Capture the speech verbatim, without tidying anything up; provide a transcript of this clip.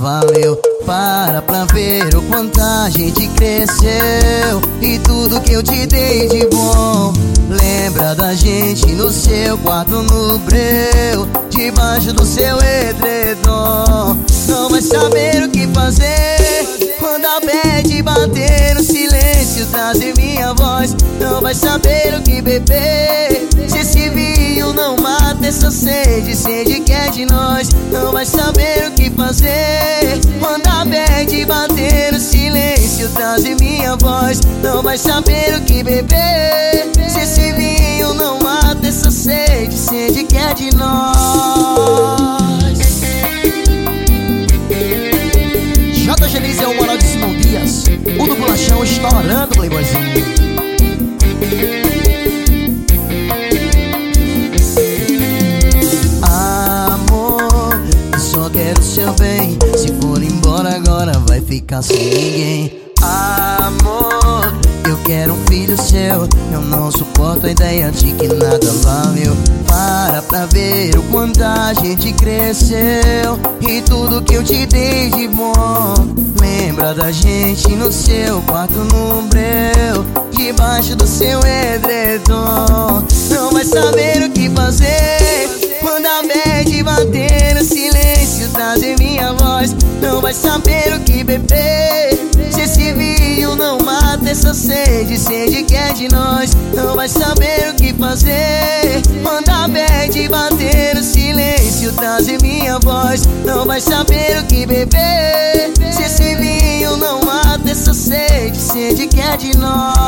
valeu. Para pra ver o quanto a gente cresceu e tudo que eu te dei de bom. Lembra da gente no seu quarto no breu, debaixo do seu edredom. Não vai saber o que fazer quando a bad bater no silêncio, trazer minha voz. Não vai saber o que beber se esse vinho não mata essa sede, sede que é de nós. Não vai saber o que fazer quando a bad bater no silêncio, trazer minha voz. Não vai saber o que beber se esse vinho não mata essa sede, sede que é de nós. J. Genis é o moral de Simão Dias, o do bolachão estourando, playboyzinho. Amor, eu só quero seu bem. Se for embora agora vai ficar sem ninguém. Amor, eu quero um filho seu. Eu não suporto a ideia de que nada valeu. Para pra ver o quanto a gente cresceu e tudo que eu te dei de bom. Lembra da gente no seu quarto no breu, debaixo do seu edredom. Não vai saber o que fazer quando a bad bater no silêncio, trazer minha voz. Não vai saber o que beber se esse vinho não mata essa sede, sede que é de nós. Não vai saber o que fazer quando a bad bater no silêncio, trazer minha voz. Não vai saber o que beber se esse vinho não mata essa sede, sede que é de nós.